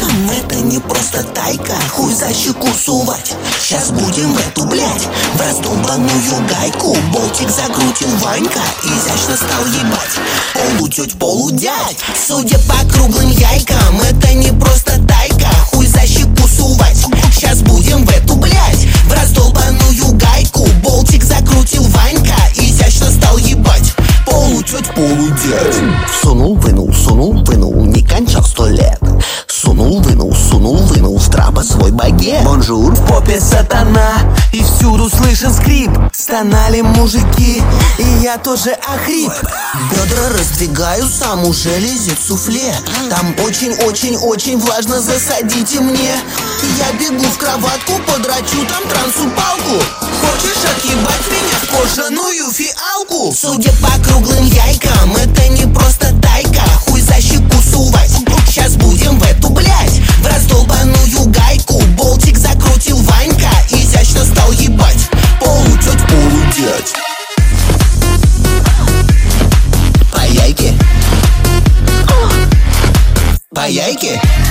яйкам, это не просто тайка. Хуй за щеку сувать. Сейчас будем в эту, блядь, в раздолбанную гайку. Болтик закрутил Ванька, изящно стал ебать. Полутеть, полудядь. Судя по круглым яйкам, это не просто тайка. Хуй за щеку сувать. Сейчас будем в эту, блядь, в раздолбанную гайку. Болтик закрутил Ванька, изящно стал ебать. Полутеть, полудядь. Сунул, вынул, не кончал 100 лет. Сунул, вынул с трапа свой багет. Бонжур, в попе сатана, и всюду слышен скрип. Стонали мужики, и я тоже охрип. Бедра раздвигаю, сам уже лезет суфле. Там очень влажно, засадите мне. Я бегу в кроватку, подрачу там трансу палку. Хочешь отъебать меня в кожаную фиалку? Судя по круглым яйкам, это не просто тайка. Хуй за щеку сувать. Сейчас будем в эту, блядь, в раздолбанную гайку. Болтик закрутил Ванька, изящно стал ебать. Полутеть, полудядь. По яйке. По яйке.